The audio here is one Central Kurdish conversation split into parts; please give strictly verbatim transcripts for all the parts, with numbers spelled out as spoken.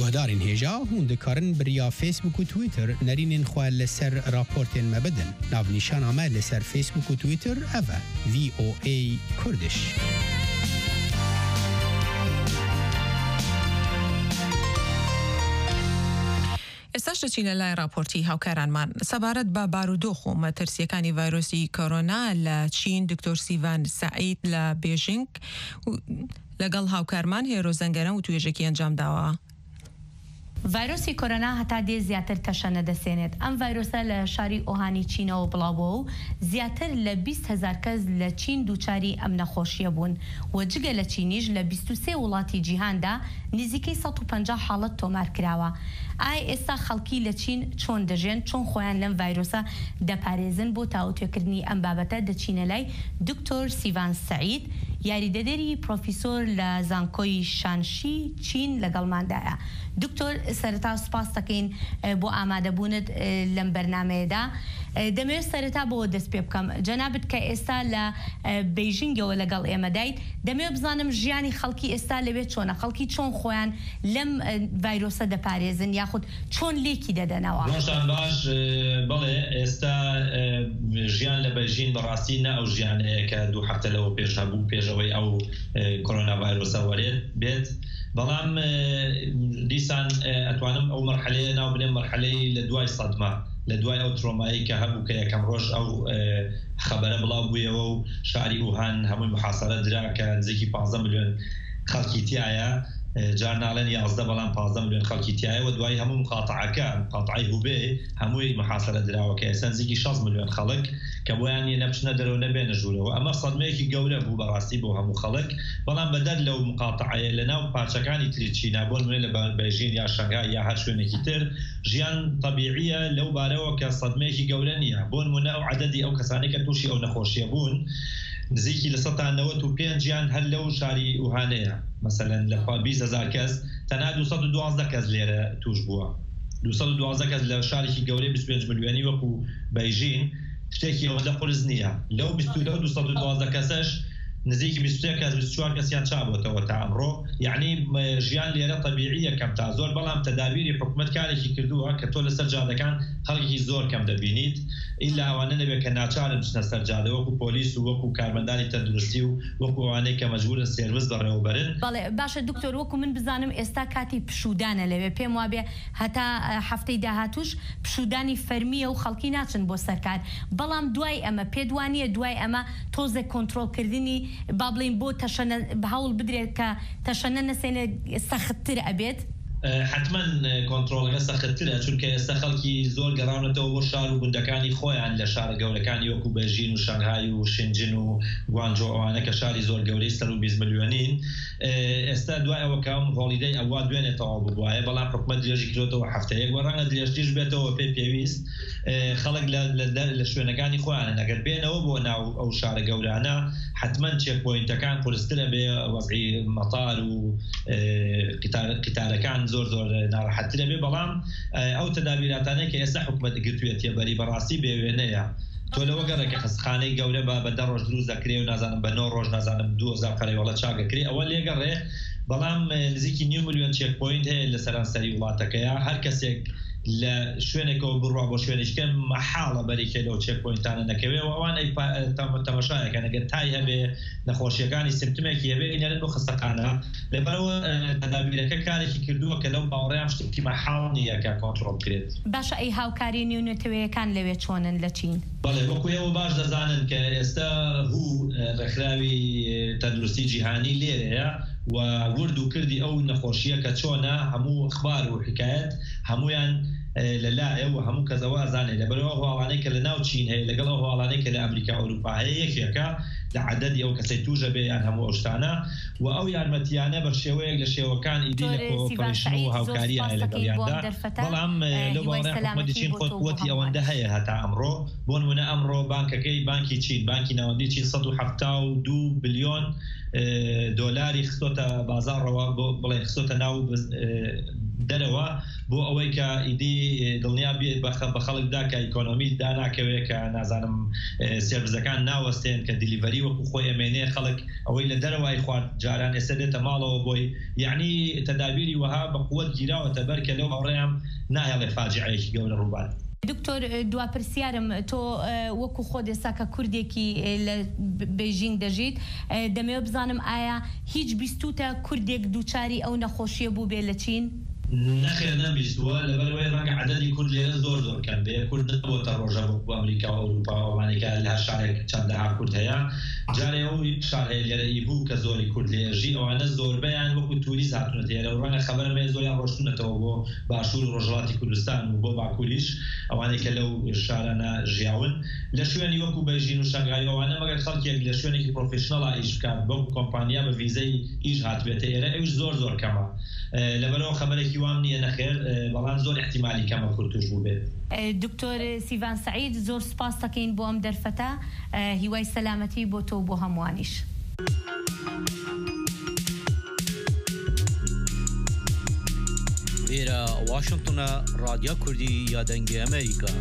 ئاگادارین هێژا هون دikarin biriya Facebook û Twitter nerînên xwe li ser raportên me bidin. Navnîşana me li ser Facebook û Twitter ev e V O A Kurdish. ئێستاش دەچینە لای راپۆرتی هاوکارانمان سەبارەت بە بارودۆخ و مەترسیەکانی ڤایرۆسی کۆرۆنا لە چین. دکتۆر سیڤان سەعید لە بێژینگ لەگەڵ هاوکارمان هێرۆ زەنگەرە و توێژێکی ئەنجام داوە. ڤایرۆسی کۆرۆنا هەتا دێ زیاتر تەشەنە دەسێنێت. ئەم ڤایرۆسە لە شاری ئۆهانی چینەوە بڵاوبووە و زیاتر لە بیست هەزار کەس لە چین دووچاری ئەم نەخۆشیە بوون و جگە لە چینیش لە بیست و سێ وڵاتی جیهاندا نزیکەی سەد و پەنجا حاڵەت تۆمار کراوە. ئایا ئێستا خەڵکی لە چین چۆن دەژێن، چۆن خۆیان لەم ڤایرۆسە دەپارێزن؟ بۆ تاوتوێکردنی ئەم بابەتە دەچینە لای دکتۆر سیڤان سەعید، یاریدەدەری پرۆفیسۆر لە زانکۆی شانشی چین لەگەڵماندایە. دکتۆر سەرەتا سپاس دەکەین بۆ ئامادەبوونت لەم بەرنامەیەدا. دەمەوێت سەرەتا بۆ دەست پێ بکەم جەنابەت کە ئێستا لە بەیژینگەوە لەگەڵ ئێمە دایت، دەمەوێت بزانم ژیانی خەڵکی ئێستا لەوێت چۆنە، خەڵکی چۆن خۆیان لەم ڤایرۆسە دەپارێزن یاخود چۆن لێکی دەدەنەوە؟ ڕۆژان باش بەڵێ ئێستا ژیان لە بەیژین بەڕاستی نە ئەو ژیانەیە کە دوو هەفتە لەوە پێش هەبوو پێشەوەی ئەو کۆرۆنا ڤایرۆسە وەرێت بێت، بەڵام دیسان ئەتوانم ئەو مەرحەلەیە ناو بنێم مەرحەلەی لە دوای سەدمە، لە دوای ئەو ترۆمایی کە هەبوو کە یەکەم ڕۆژ ئەو خەبەرە بڵاو بوویەوە و شاری ئوهان هەمووی محاسەرە درا کە نزیکی پانزە ملیۆن خەڵکی تایە، جار ناڵێن یازدە بەڵام پانزە ملیۆن خەڵکی تایەوە، دوای هەموو مقاتعەکە مقاتعەی هوبێ هەمووی محاسەرە دراوە کە ئێستا نزیکی شەش ملیۆن خەڵک کە بۆیان نەبچنە دەرەوە نەبێنە ژوورەوە. ئەمە سەدمەیەکی گەورە بوو بەڕاستی بۆ هەموو خەڵک، بەڵام بەدەر لەو مقاتعەیە لە ناو پارچەکانی تری چینا بۆ نمونە لە بەیژین یا شەنگای یا هەر شوێنێکی تر ژیان طبیعیە لەو بارەوە کە سەدمەیەکی گەورە نییە. بۆ نمونە ئەو عەدەدی ئەو کەسانی کە تووشی ئەو نەخۆشیە بوون نزیکی لە سەد تا نەوەت و پێنج ژیان هەر لەو شاری ئوهانەیە، مەسەلەن لە بیست هەزار کەس تەنها دووسەد و دوازدە کەس لێرە توش بووە. دووسەد و دوازدە کەس لە شارێکی گەورەی بیست و پێنج ملیۆنی وەکو بەیژین شتێکی ئەوەندە قورس نییە. لەو دووسەد و دوازدە کەسەش نزیکی بیست و سێ کەس بیست و چوار کەسیان چابووەتەوە تا ئەمڕۆ، یعنی ژیان لێرە طبیعیە کەم تا زۆر، بەڵام تەدابیری حکومەت کارێکی کردووە کە تۆ لەسەر جادەکان خەڵکی زۆر کەم دەبینیت، ئیلا ئەوانە نەبێت کە ناچارن بچنە سەر جادە وەکو پۆلیس و وەکو کارمەندانی تەندروستی و وەکو ئەوانەی کە مەجبورن سێرڤیس بەڕێوەبەرن. بەڵێ باشە دکتۆر، وەکو من بزانم ئێستا کاتی پشودانە لەوێ، پێم وابێ هەتا هەفتەی داهاتوش پشودانی فەرمیە و خەڵکی ناچن بۆ سەرکار، بەڵام دوای ئەمە پێدوانیە دوای ئەمە تۆزە کۆنتڕۆڵکردنی با بڵین بۆ تەشەنە هەوڵ بدرێت کە تەشەنە نەسێنێ سەختتر ئەبێت؟ حتما کۆنتڕۆڵەکە سەختترە، چونکە ئێستا خەڵکی زۆر گەڕاونەتەوە بۆ شار و گوندەکانی خۆیان لە شارە گەورەکانی وەکو بەژین و شەنگهای و شنجن و گوانجۆ، ئەوانە کە شاری زۆر گەورەی سەر و بیست ملیۆنین. ئێستا دوای ئەوە کەم هۆڵیدەی ئەوا دوێنێتەوە ببوایە، بەڵام حکومەت درێژی کردوەوە هەفتەیەک وە، ڕەنگە درێژتیش بێتەوە پێی پێویست خەڵک لە شوێنەکانی خۆیانە نەگەر بێنەوە بۆ ناو ئەو شارە گەورانە حتما چێکپۆینتەکان قورسترە بێ، وەزعی مەتار و قیتارەکان زۆر زۆر ناڕەحەتترە بێ، بەڵام ئەو تەدابیراتانەیە کە ئێستا حکومەت گرتوویەتە بەری بەڕاستی بێوێنەیە. تۆ لەوە گەڕێکە خستخانەی گەورە بە بە دە ڕۆژ دروست دەکرێ و نازانم بە نۆ ڕۆژ نازانم دوو هەزار قەرەوەڵە چاگەکرێ، ئەوە لێگەڕێ، بەڵام نزیکی نیو ملیۆن چێک پۆینت هەیە لە سەرانسەری وڵاتەکەیە. هەر کەسێک لە شوێنێکەوە بڕوا بۆ شوێنیشکە مەحاڵە بەریکە لەو چێک پۆینتانە نەکەوێ و ئەوان تەمەشایەکە نەگەر تای هەبێ نەخۆشیەکانی سیمپتۆمێکی هەبێ ئینەرن بۆ خستەخانە. لەبەرەوە تەدابیرەکە کارێکی کردووە کە لەو باوەڕیان شتێکی مەحاڵ نییە کە کۆنتڕۆڵ بکرێت. باشە ئەی هاوکاری نێونەتەوەیەکان لەوێ چۆنن لە چین؟ بەڵێ وەکو ئێوە باش دەزانن کە ئێستا هوو ڕێکخراوی تەندروستی جیهانی لێرەیە و ورد و کردی ئەو نەخۆشیە کە چۆنە هەموو ئەخبار و حکایەت هەمویان لەلایە و هەموو کەسەوە ئازانێ، لەبەرەوە هەواڵانەی کە لە ناو چین هەیە لەگەڵ ئەو هەواڵانەی کە لە ئەمریکا ئەوروپا هەیە یەکێکە لە عەدەدی ئەو کەسەی توژە بێ یان هەموو ئەو شتانە، و ئەو یارمەتیانە بە شێوەیەک لە شێوەکان ئیدی لە کۆپەرێشن و هاوکاریە لەگەڵیاندا، بەڵام لەو باوەڕیان حکومەتی چین خۆتی ئەوەندە هەیە هەتا ئەمڕۆ. بۆ نمونە ئەمڕۆ بانکەکەی بانکی چین، بانکی ناوەندی چین سەد و هەفتا و دوو بلیۆن دۆلاری خستۆتە بازاڕەوە، بۆ بڵێ خستۆتە ناو دەرەوە بۆ ئەوەی کە ئیدی دڵنیا بێت بە خەڵکدا کە ئیکۆنۆمی داناکەوێت کە نازانم سێربزەکان ناوەستێن کە دیلیڤەری وەکو خۆی ئەمێنێ خەڵک ئەوەی لە دەرەوەی خوارد جاران ئێستا دێتە ماڵەوە بۆی یعنی تەدابیری وەها بە قووەت گیراوەتە بەرکە لەو هەڕێیان ناهێڵێ فاجعەیەکی گەورە ڕووبات. دکتۆر دوا پرسیارم تۆ وەکو خۆ ئێستا کە کوردێکی لە بێژینگ دەژیت دەمەوێت بزانم ئایا هیچ بیستوتە کوردێک دووچاری ئەو نەخۆشیە بوو بێ لە چین؟ نەخێر نەبیستووە لەبەرەوەی ڕەنگە عەدەدی کورد لێرە زۆر زۆر کەم بێ کورد نەبووەتە ڕۆژە بۆ ئەمریکا و ئەوروپا وانێکە لە هەر شارێک چەندەها کورد هەیە جارێ ئەوی شار هەیە لێرەی بوو کە زۆری کورد لێژی ئەوانە زۆربەیان وەکو توریست هاتوونەتە ئێرە و ڕەنگە خەبەرم هەیە زۆریان ڕۆشتونەتەوە بۆ باشوور و ڕۆژهەڵاتی کوردستان و بۆ باکووریش ئەوانەی کە لەو شارانە ژیاون لە شوێنی وەکو بەژین و شەنگای ئەوانە مەگەر خەڵکێک لە شوێنێکی پرۆفێشنەڵا ئیش بکات بۆ کۆمپانیا بە ڤیزەی ئیش هاتبێتە ئێرە ئەویش زۆر زۆر کەمە لەبەرەوە خەبەرێکی وام نییە نەخێر بەڵام زۆر احتیمالی کەمە کورتوش بوو بێت. دکتۆر سیڤان سعید زۆر سپاس دەکەین بۆ ئەم دەرفەتە هیوای سەلامەتی بۆ تۆ بۆ هەمووانیش. لێرە واشنگتنە رادیۆ کوردی یادەنگی ئەمریکا.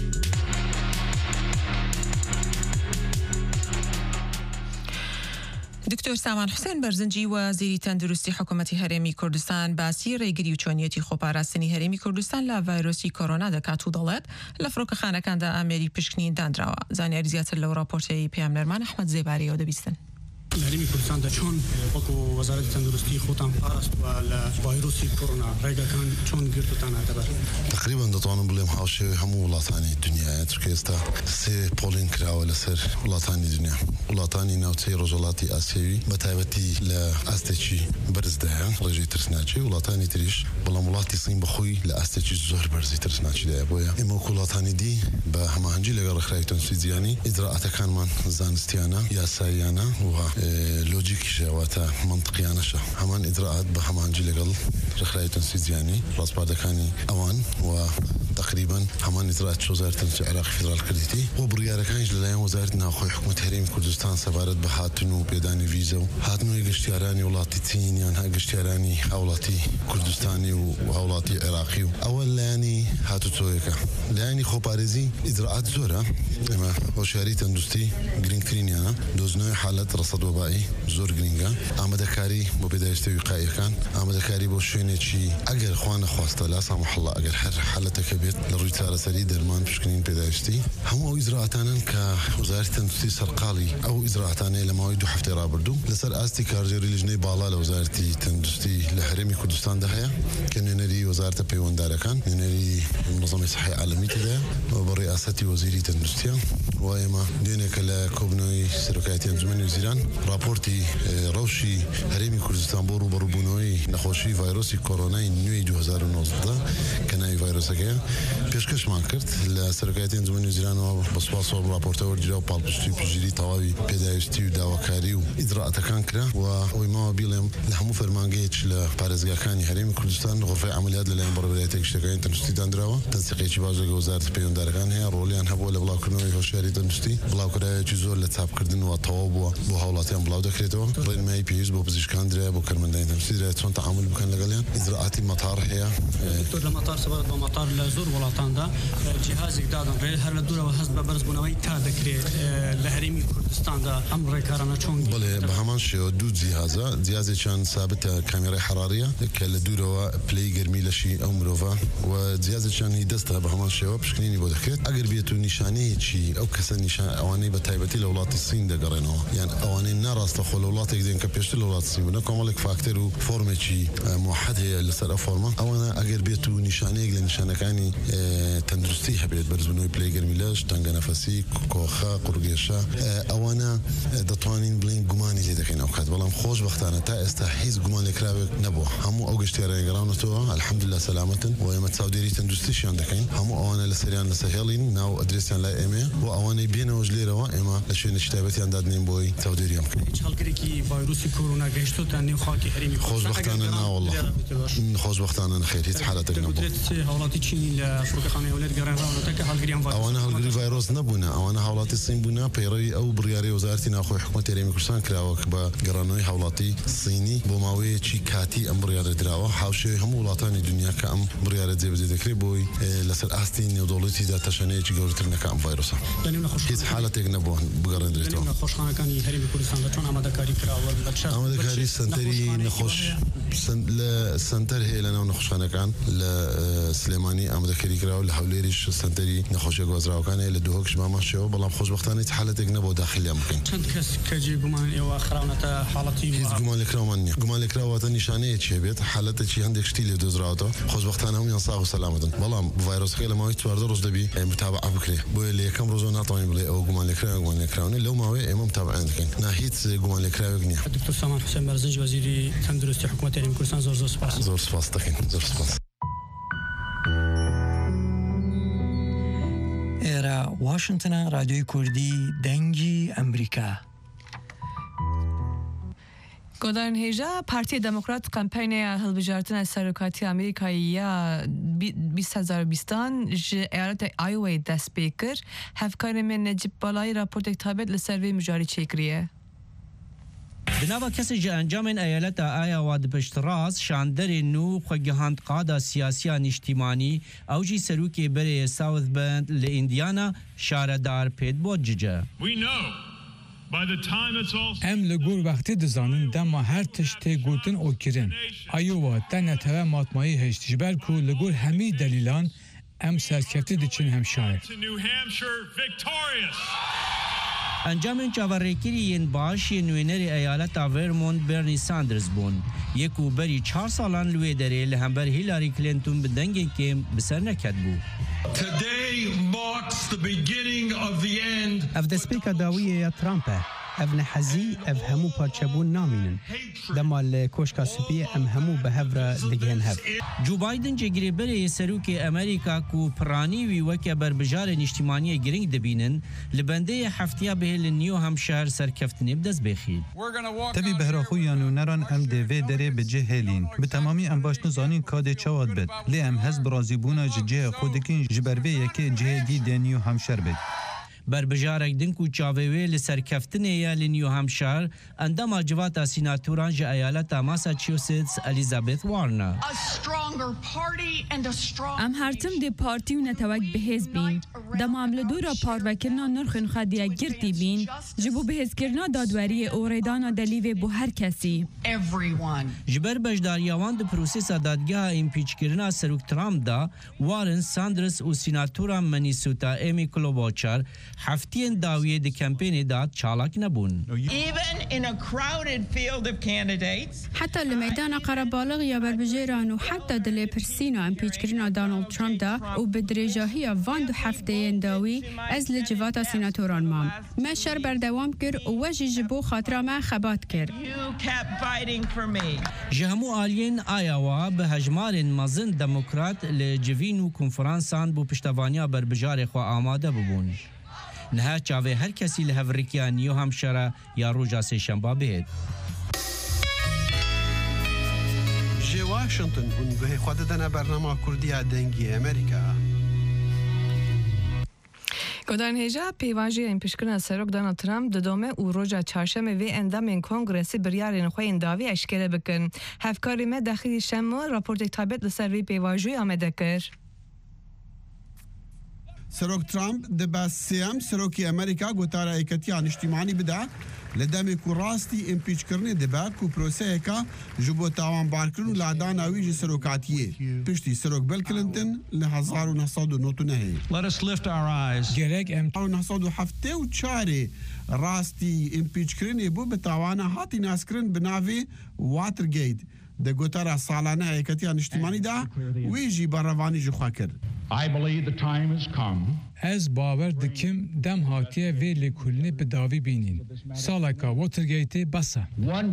دکتۆر سامان حوسێن بەرزنجی وەزیری تەندروستی حکوومەتی هەرێمی کوردستان باسی ڕێگری و چۆنیەتی خۆپاراستنی هەرێمی کوردستان لە ڤایرۆسی کۆرۆنا دەکات و دەڵێت لە فڕۆکەخانەکاندا ئامێری پشکنین دانراوە. زانیاری زیاتر لەو راپۆرتەی پێامنەرمان ئەحمەد زێباریەوە دەبیستن. هەرێمی کوردستاندا چۆن وەکو وەزارەتی تەندروستی خۆتان پاراستووە لە ڤایرۆسی کۆرۆنا ڕێگەکان چۆن گرتوتانە دەبەر؟ تقریبا دەتوانم بڵێم هاوشێوەی هەموو وڵاتانی دنیاە چونکە ئێستا سێ پۆلین کراوە لەسەر وڵاتانی دنیا وڵاتانی ناوچەی ڕۆژهەڵاتی ئاسیاوی بە تایبەتی لە ئاستێکی بەرزدایە ڕێژەی ترسناچی وڵاتانی تریش بەڵام وڵاتی سین بەخۆی لە ئاستێکی زۆر بەرزی ترسناچیدایە بۆیە ئێمە وەکو وڵاتانی دی بە هەماهەنگی لەگەڵ ڕێکخراوی تەندروستی جیهانی ئیجراعاتەکانمان زانستیانە یاساییانە و لۆجیکیشە واتە منطقیانەشە هەمان ئیجراعات بە هەماهەنگی لەگەڵ ڕێکخراوی تەندروستی جیهانی ڕاستپاردەکانی ئەوان و تقریبا هەمان ئیجراعات وەزارەتی تەندروستی عێراقی فیدراڵ کردیتی بۆ بڕیارەکانیش لەلایەن وەزارەتی ناوخۆی حکوومەتی هەرێمی کوردستان سەبارەت بە هاتن و پێدانی ڤیزە و هاتنەوەی گەشتیارانی وڵاتی چین یان گەشتیارانی هاوڵاتی کوردستانی و هاوڵاتی عێراقی و ئەوە لایەنی هاتوچۆیەکە لایەنی خۆپارێزی ئیجراعات زۆرە ئێمە هۆشیاری تەندروستی گرنگترینیانە دۆزنەوەی حالەت ڕەسەد وەبایی زۆر گرنگە ئامادەکاری بۆ پێداویستی وقایەکان ئامادەکاری بۆ شوێنێکی ئەگەر خوا نەخواستە لا سامحەڵڵا ئەگەر هەر حالەتەکە بێت لە ڕووی چارەسەری دەرمان پشکنین پێداویستی هەموو ئەو ئیجراعاتانن کە وەزارەتی تەندروستی سەرقاڵی ئەو ئیجراعاتانەیە لە ماوەی دوو هەفتەی ڕابردوو لەسەر ئاستی کارژێری لیژنەی باڵا لە وەزارەتی تەندروستی لە هەرێمی کوردستاندا هەیە کە نوێنەری وەزارەتە پەیوەنددارەکان نوێنەری منظەمەی سەحی عالەمی تێدایە بە ڕێئاسەتی وەزیری تەندروستیە و ئێمە دوێنێکە لە کۆبنەوەی سەرۆکایەتی ئەنجومەنی وەزیران راپۆرتی ڕەوشی هەرێمی کوردستان بۆ ڕوبەڕووبوونەوەی نەخۆشی ڤایرۆسی کۆرۆنای نوێی دوو هەزار و نۆزدە کە ناوی ڤایرۆسەکەیە پێشکەشمان کرد لە سەرۆکایەتی ئەنجومەنی وەزیرانەوە بە سوپاسەوە راپۆرتە وەرگیرا و پاڵپشتی پژگیری تەواوی پێداویستی و داواکاری و ئیجراعاتەکان کرا و ئەوەی ماوە بیڵێم لە هەموو فەرمانگەیەک لە پارێزگاکانی هەرێمی کوردستان غرفەی عملیات لەلایەن بەڕێوەبەرێتی گشتەکانی تەندروستی دانراوە تەنسیقێکی باش لەگەڵ وەزارەتی پەیوەنددارەکان هەیە ڕۆڵیان هەبووە لە بڵاوکردنەوەی هۆشیاری تەندروستی بڵاوکرایەکی زۆر لە چاپکردن و تەواو بووە بۆ هاوڵاتیان بڵاو دەکرێتەوە ڕێنمایی پێویست بۆ پزیشکان درایە بۆ کارمەندانی تەندروستی درایە چۆن تەعامل بکەن لەگەڵیان ئیجراعاتی مەتار هەیە دکتۆر لە مەتار سەبارەت بە مەتار لە زۆر وڵاتاندا جیهازێک دادەن ڕێ هەر لە دوورەوە هەست بە بەرزبوونەوەی تا دەکرێت لە هەرێمی کوردستاندا ئەم ڕێکارانە چۆن بڵێ بە هەمان شێوە دوو جیهازە جیازێکیان سابتە کامێرای حەراریە کە لە دوورەوە پلەی گەرمی لەشی ئەو مرۆڤە و جیازێکیانی دەستە بە هەمان شێوە پشکنینی بۆ دەکرێت ئەگەر بێت و نیشانەیەکی ئەو کەسە نیشان ئەوانەی بە تایبەتی لە وڵاتی سین دەگەڕێنەوە یان ئەوانەی ناڕاستە خۆ لە وڵاتێک دێن کە پێشتر لە وڵاتی سین بوونە کۆمەڵێک فاکتەر و فۆرمێکی موحەد هەیە لەسەر ئەو فۆرمە ئەوانە ئەگەر بێت و نیشانەیەک لە نیشانەکانی تەندروستی هەبێت بەرزبوونەوەی پلەی گەرمی لەش تەنگە نەفەسی کۆخە قورگێشە ئەوانە دەتوانین بڵین گومانی لێ دەکەین ئەو کات بەڵام خۆشبەختانە تا ئێستا هیچ گومان لێکراوێک نەبووە هەموو ئەو گەشتیارانی گەڕاونەتەوە الحەمدوللا سەلامەتن و ئێمە چاودێری تەندروستیشیان دەکەین هەموو ئەوانە لە سەریان لە سەهێڵین ناو ئەدرێسیان لای ئێمە بۆ ئەوانەی بێنەوەش لێرەوە ئێمە لە شوێنێکی تایبەتیان دادنین بۆی چاودێریان بکەین هەڵگرێکی ڤایرۆسی کۆرۆنا گەیشتوتان نێو خاکی هەرێمی خۆشبەختانە ناوەڵڵا خۆشبەختانە نەخێر هیچ حالەتێک نەبوو هەوڵاتی چینی لفروقخانه ولاد گران راو تک هالگریان ئەوانە هەڵگری ڤایرۆس نەبوونە ئەوانە هاوڵاتی سین بوونە پەیڕەوی ئەو بڕیاری وەزارەتی ناوخۆی حکوومەتی هەرێمی کوردستان کراوە کە بە گەڕانەوەی هاوڵاتی سینی بۆ ماوەیەکی کاتی ئەم بڕیارە دراوە هاوشێوەی هەموو وڵاتانی دنیا کە ئەم بڕیارە جێبەجێ دەکرێت بۆی لەسەر ئاستی نێودەوڵەتیدا تەشەنەیەکی گەورەتر نەکە ئەم ڤایرۆسە هیچ حالەتێک نەبووە بگەڕێنرێتەوە نەخۆشخانەکانی هەرێمی کوردستان چۆن ئامادەکاری کراوە ئامادەکاری سنتەری نەخۆش لە سنتەر هەیە لەناو نەخۆشخانەکان لە سلێمانی ئامادەکاری کراوە لە هەولێریش سنتەری نەخۆشیە گوازراوەکان هەیە لە دووهۆکش ماماشەوە بەڵام خۆشبەختانە هیچ حالەتێک نەبوو داخلیان بکەین چەند کەس کە جێگومان ئێوە خراونەتە حاڵەتی هیچ گومان لێکراومان نییە گومان لێکراوەتە نیشانەیەکی هەبێت حالەتێکی هەندێک شتی لێ دۆزراوەتەوە خۆشبەختانە هەمویان ساغ و سەلامەتن بەڵام ڤایرۆسەکە لە ماوەی چواردە ڕۆژ دەبی متابعە بکرێ بۆیە لە یەکەم ڕۆژەوە ناتوانین بڵێ ئەوە گومان لێکراوە گومان لێکراونە لەو ماوەیە ئێمە متابعەیان دەکەین نا هیچ گومان لێکراوێک نییە دکتۆر سامان حوسێن بەرزنج وەزیری تەندروستی حکوومەتی هەرێمی کوردستان زۆر زۆر سپاس زۆر سپاس دەکەین زۆر سپاس ئێرە واشنگتنە رادیۆی کوردی دەنگی ئەمریکا گۆدارن هێژە پارتیە دەموکرات کەمپینەیە هەڵبژاردنە سەرۆکاتی ئەمریکاییە بیست هەزار و بیستان ji eyaleta Iowayê dest pê kir hevkarê me Necip Balayî raportek taybet li ser vê mijarî çêkiriye. Di nava kesê ji encamên eyaleta Iowa di piştras şanderên nû xwegihand qada siyasiya niştîmanî ew jî serokê berê South Bend li Indiana şaredar pêdbot cice. Em li gor wextê dizanin dema her tiştê gotin û kirin. Iowa te netewê matmayî hişt ji ber ku li gor hemî delîlan em serkeftî diçin hemşayr. Encamên çavarêkirî yên baş yên nûnerê eyaleta Vermont Bernie Sanders bûn. Yek û berî çar salan li wê derê li hember Hillary Clinton bi dengên kêm bi ser neketbû. Ev destpêka dawiyê ya Trump e. Ev nehezî ev hemû parçebûn namînin. Dema li koşka spî em hemû bi hev re digihên hev. Joe Biden cegirêberê serokê Amerîka ku piranî wî weke berbijarê niştîmaniyê giring dibînin li bendeyê heftiya bihê li New Hampshire serkeftinê bi dest bêxî. Tevî behraxûyan û neran em dê vê derê bi cih hêlîn. Bi temamî em baş nizanîn kadê çawa dibet. Lê em hez bi razîbûna ji cihê xwe dikin ji ber vê yekê cihê dî dê New Hampshire bêt. بربجارek din ku çavê li serkeftinê ye li New Hampshire endama civata sînatûran ji eyaleta Massachusetts Elizabeth Warren. Em hertim dê partî û netewek bihêz bîn. Demam li dûra parvekirina nirxên xwe girtî bîn ji bo bihêzkirina dadweriyê û rêdana delîvê bû her kesî. Ji ber bejdariya wan di prosesa dadgeha împîçkirina serok Trump da Warren, Sanders û sînatûra Minnesota Amy Klobuchar heftiyên dawiyê di kampênê da çalak nebûn. Heta li meydana qerebalığ ya berbijêran û heta di lêpirsîna empîçkirina Donald Trump da û bi dirêjahiya van du hefteyên dawî ez li civata sînatûran mam. Me şer berdewam kir û we jî ji bo xatira me xebat kir. Ji hemû aliyên Iowa bi hejmarên mezin demokrat li civîn û konferansan bû piştevaniya berbijarê xwe amade bibûn. Niha çavê her kesî li hevrikiya New Hampshire ya roja sêşemba bêt. Ji Washington hûn guhê xwe didine bernama Kurdiya dengî Amerîka. Godarên hêja pêvajiyên piştgirina serok Donald Trump di dome û roja çarşemê vê endamên kongresê biryarên xwe yên davî eşkere bikin. Hevkarê me daxilî şema raportek taybet li ser vê pêvajiyê amade kir. Serok Trump di besêyem serokê Amerîka gotara êketiya niştîmanî bide li demê ku rastî împîçkirinê dibe ku proseyeka ji bo tawanbarkirin û ladana wî ji serokatiyê piştî serok Bill Clinton li hezar û neh sed û notû nehê. Gerek em neh sed û heftê û çarê rastî împîçkirinê bû bi tawana hatî naskirin bi navê Watergate di gotara salane êketiya niştîmanî da wî jî berrevanî ji xwe kir. Ez bawer dikim dem hatiye vê lêkolînê bi davî bînin. Saleka Watergate'ê besa.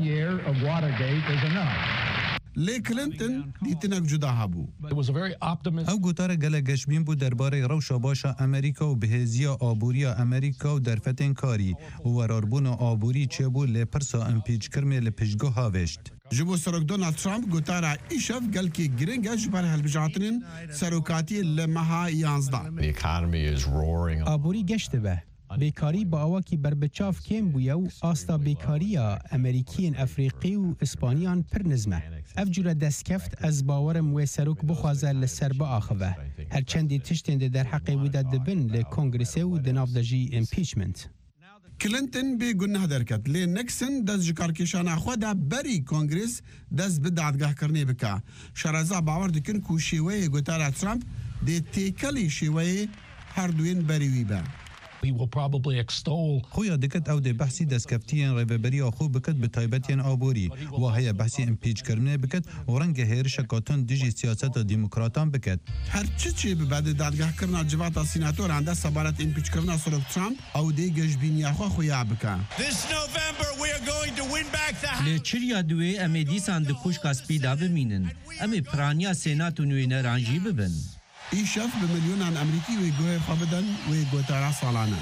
Lê Clinton dîtinek cuda hebû. Ew gotara gelek geşbîn bû derbarê rewşa başa Amerîka û bihêziya aboriya Amerîka û derfetên karî û werarbûna aborî çêbû lê pirsa impîçkirinê li piştgoha veşt. جبو سرک دونالد ترامپ گوتارا ایشف گل کی گرنگ جبر هلبجاتنین سروکاتی لمها یانزده. آبوری گشته به بیکاری با اواکی بربچاف کم بویا و آستا بیکاریا امریکین افریقی و اسپانیان پر نزمه. افجور دستکفت از باورم و سروک بخوازه لسر با آخوه. هرچندی تشتنده در حق ویداد دبن لکنگرسه و دنافدجی امپیچمنت. کلینتن به گناه درکت لی نکسن دست جکارکشان خود بری کنگرس دست به دادگاه کرنی بکا. شرازا باور دکن کو شیوه گوتارا ترامپ دی تیکلی شیوه هر دوین بریوی با. We will probably extol خویا دکت او د بحثی دسکفتیان ریوبری خو بکت به تایبتیان آبوری و هيا بحثی امپیچ کرنه بکت و رنگ هیر شکاتون دیجی سیاست دموکراتان بکت هر چی چی به بعد دادگاه کرنا جوات سیناتور عنده سبارت امپیچ کرنا سرک ترامپ او دی گجبینی خو خویا بکا. This November we are going to win back the House. له چریا دوی امیدی ساند خوش کاسپیدا بمینن امی پرانیا سینات نوینه رانجی ببن. ایشف به میلیونان امریکی و گوه خوابدن و گوتارا سالانه.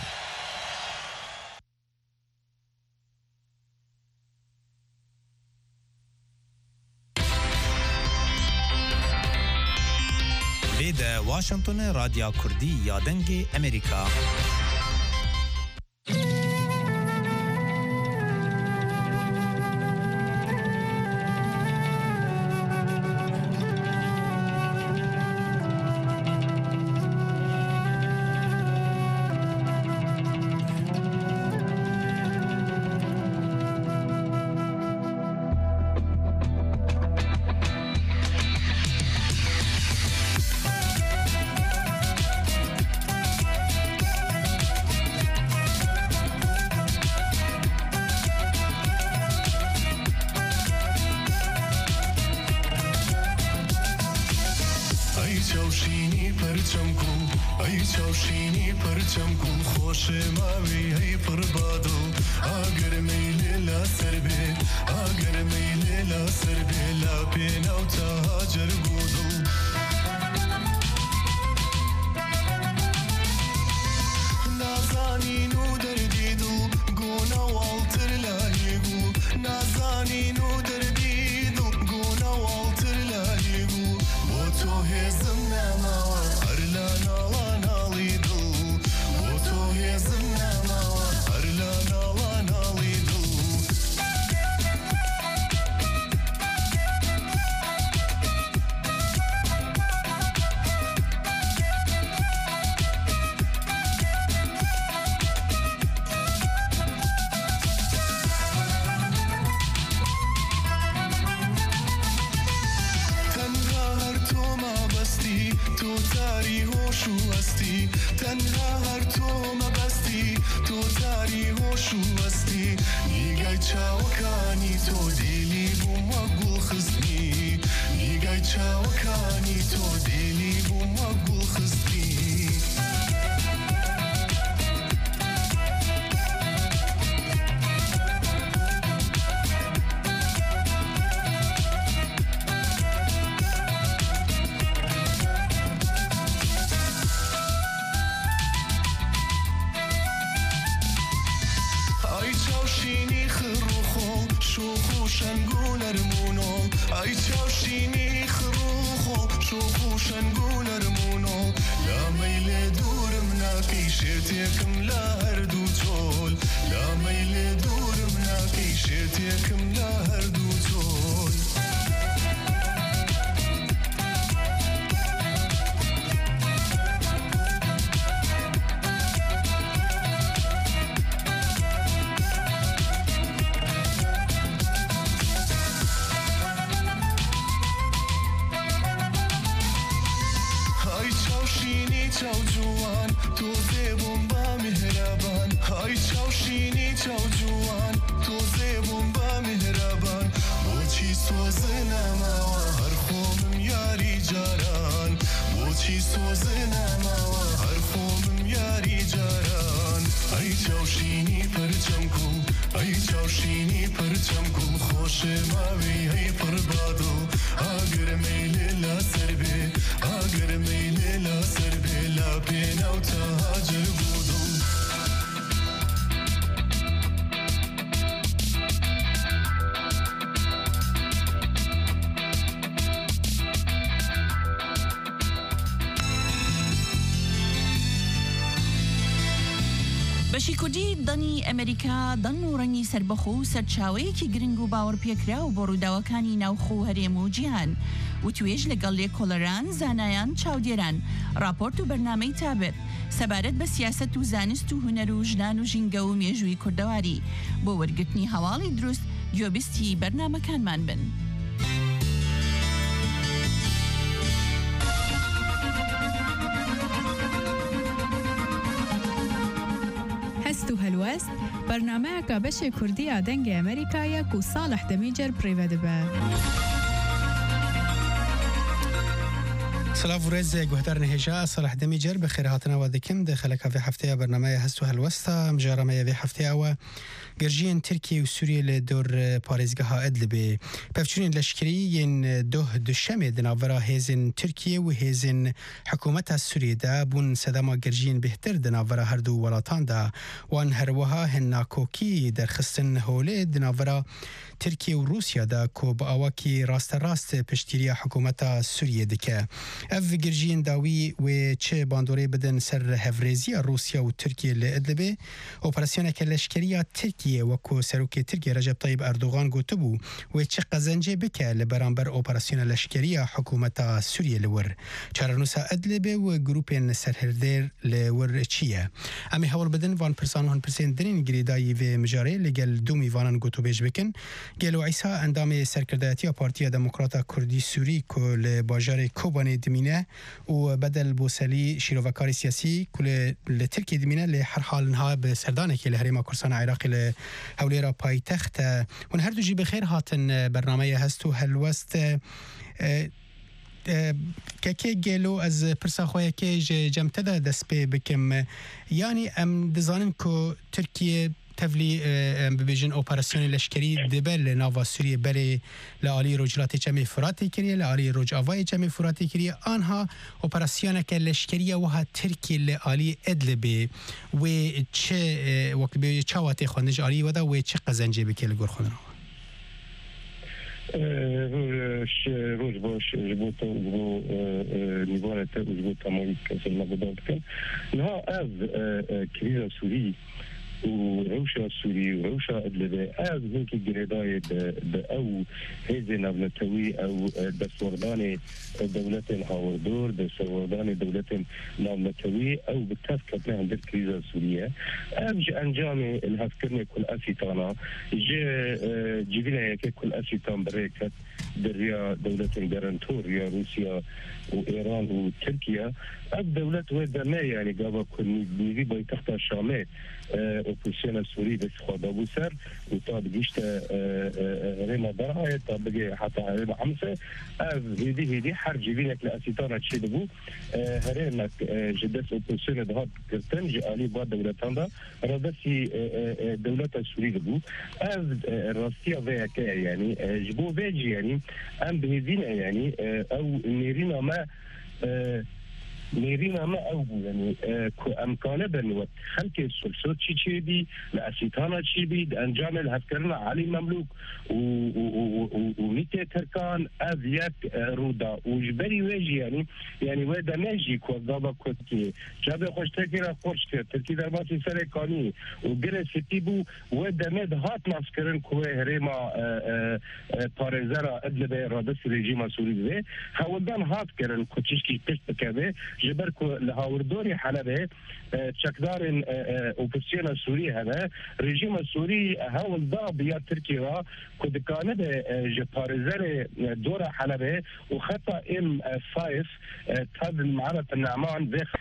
لیده واشنطن رادیو کردی یادنگ امریکا. بەشی کوردی دەنی ئەمریکا دەن و ڕەنگی سەربەخۆ و سەرچاوەیەکی گرنگ و باوەڕ پێکرا و بۆ ڕووداوەکانی ناوخۆ هەرێم و جیهان و توێژ لەگەڵ لێکۆڵەران زانایان چاودێران راپۆرت و بەرنامەی تابێت سەبارەت بە سیاسەت و زانست و هونەر و ژنان و ژینگە و مێژووی کوردەواری بۆ وەرگرتنی هەواڵی دروست گوێبیستی بەرنامەکانمان بن. هەست و هەلوەست بەرنامەیەکە بەشێ کوردیە دەنگی ئەمریکایە و ساڵح دەمیجەر پڕێوە دەبە. سلاف ورز گوهدار نهجا صلاح دمیجر بخیر هاتنا و دکم داخل کافی هفته برنامه هست و هلوستا مجرمه وی هفته و گرجین ترکیه و سوریه لدور پارێزگەها ئەدلبێ پەفچوونین لەشکریین دۆه دوشەمێ دناوەرا هێزن ترکیه و هێزن حکوومەتە سووریەدا بوون سەدەما گرژین بهتر دناوەرا هەردوو وڵاتاندا وان هەروەها هێناکۆکی دەرخستن هەولێ دناوەرا ترکیه و روسیا دا کو با اواکی راست راست پشتیری حکومت سوریه دکه اف گرجین داوی و چه باندوری بدن سر هفرزی روسیا و ترکیه لادلبه اپراسیون کلشکریه ترکیه و کو سروک ترکیه رجب طیب اردوغان گوتبو و چه قزنجه بکه لبرانبر اپراسیون لشکریه حکومت سوریه لور چارنوسا ادلبه و گروپین سرهردر لور چیه امی حوال بدن وان پرسان هن پرسین درین گریدایی و مجاره لگل دو میوانان گوتو بیش بکن گلو عیسی اندام سرکردایتی پارتی دموکرات کردی سوری کل باجار کوبانی دمینه و بدل بوسلی شیروکاری سیاسی کل لترکی دمینه لهر حال نها به سردانه که لهریم کردستان عراقی لحولی را پایتخت و هر دو جی بخیر هاتن برنامه هست و هلوست که گلو از پرسا خواه که جمته ده دست پی بکم یعنی ام دزانن که ترکیه تفلی ببیجن اپراسیون لشکری دبل ناوا سوریه بری لعالی رجلات جمع فراتی کریه لعالی رج آوای جمع فراتی کریه آنها اپراسیون که لشکریه وها ترکی لعالی ادلبه و چه وقت به چه واتی خواندج عالی ودا و چه قزنجه بکه لگور خوندن روز باش جبوت و نیوارت و جبوت تمامی کسی نبودند کن نه از کریزا سوری و روشا سوری و روشا ادلبه از هنکی گریدای به او هیز نولتوی او دستوردان دولت هاوردور دستوردان دولت نولتوی او بتفکت نه در کریزا سوریه از انجام الهفکرن کل اسیتانا جیبینا یکی کل اسیتان بریکت در یا دولت گرانتور یا روسیا و ایران و ترکیه از دولت و دمه یعنی گاوا کنی نیوی بای تخت شامه اپوزیسیون سوری دست خواده بو سر و تا بگیشت ریما درهای تا بگی حتی ریما حمسه از هیدی هیدی هر جیبینک لأسیتانا چیده بو هرینک جدست اپوزیسیون دهات کرتن جعالی با دولتان دا رادسی دولت سوری بو از راستیا ویکه یعنی جبو ویجی یعنی ام بهیدین یعنی او نیرینا ما نيرين ما أوبو يعني كأمكانه بنوت خلق السلسلة شيء شيء دي لأسيتانا شيء بي أنجام الهفكرنا علي مملوك وميتة تركان أذيك رودا وجبري ويجي يعني يعني ودا نجي كوضابا كوتكي جابي خوش تركينا خوش تركي درباتي سريكاني وقرن ستيبو ودا مد هات ناسكرن كوه هريما بارنزارا أدلبه رادس ريجيما سوري بي هاودان هات كرن كوتشيشكي تشت كبه جبركو لهاوردوري حلبه تشكدار اوبسيون سوري هذا رجيم السوري هاول ضاب يا تركيا كود كان جبارزر دور حلبه وخطا ام خمسة تاب معرض النعمان ذخ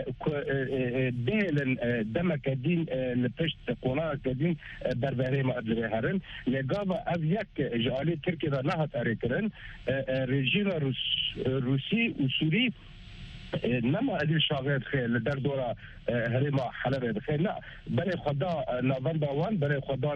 ديل دمك دين لبشت قناه كدين بربري ما ادري هرن لقابا ابيك جالي تركيا نهت اريكرن رجيم روسي وسوري نما ادي شاغيت خير لدر دورا هريما حلبه بخير لا بري خدا نوفمبر واحد بري خدا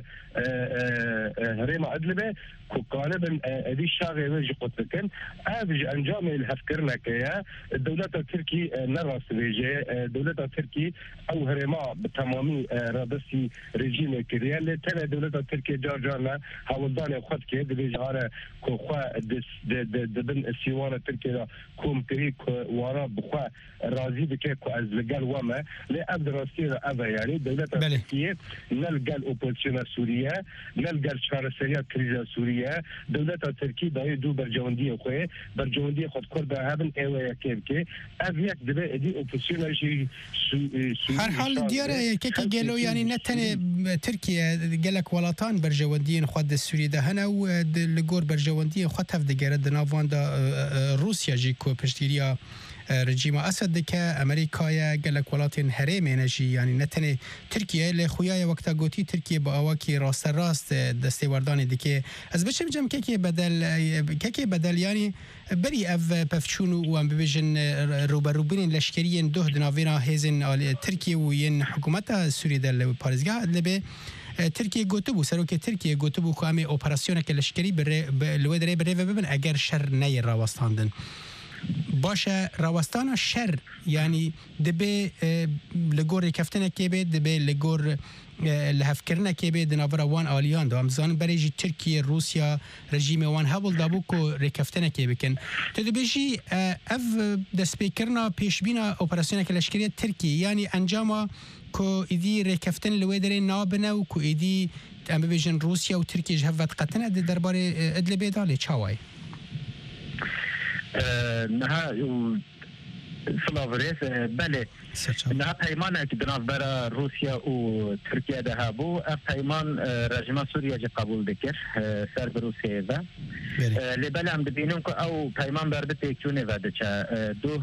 هريما ادلبه كقالبا ادي شاغي وجه قتلكن ابج انجام الهفكرنا كيا الدولة التركي نراس بيجي الدولة التركي او هريما بتمامي رادسي ريجيم كريال ترى الدولة التركي جارجانا هاولدان خد كي بيجي على كو خوا دبن السيوان التركي كوم كريك وارا بخوا راضي بك كو از لقال وما لا ادراسي ابا يعني دولة تركيا نلقى الاوبوزيسيون سوريا نلقى الشارسية كريزا سوريا دولة تركيا داي دو برجوندية خوي برجوندية خد كل بهابن ايوه كيف كي ابيك دبا دي اوبوزيسيون شي هر حال ديار كيكي قالوا يعني نتن تركيا قالك ولاتان برجونديين خد سوريا ده هنا ولغور برجونديين خد هف دقيرة دنافان دا روسيا جيكو بشتيريا رژیم اسد که امریکای گلک ولاتین هرم انرژی یعنی نتنه ترکیه ل خویای وقتا گوتی ترکیه با اواکی راست راست دستیوردان دیگه از بچه بجم که که بدل که که بدل یعنی بری اف پفچون و ام ببیجن روبروبین لشکری دو دناوینا هزن ترکیه و ین حکومت سوریه در پارزگاه لبه ترکیه گوتو بو سروک ترکیه گوتو بو که همه اپراسیون که لشکری بر لودره بره و ببین اگر شر نی راوستاندن باشه راوستانا شر یعنی دبی لگور کفتنه که به دبی لگور لهفکرنه که به دناور وان آلیان دو همزان برای ترکیه روسیا رژیم وان هبل دابو کو رکفتنه که بکن تو دبیجی اف دسپیکرنا پیشبینا اپراسیون که لشکری ترکیه یعنی انجام کو ایدی رکفتن لوی داره نابنه و کو ایدی ام ببیجن روسیا و ترکیه جهوت قطنه درباره ادلبی داله چاوای نها سلاوريس بله نها پیمان که بنابر روسیا و ترکیه ده هبو اف پیمان رژیم سوریه جه قبول دکر سر به روسیه ده لبله هم ببینیم که او پیمان برده تکیونه وده چه دو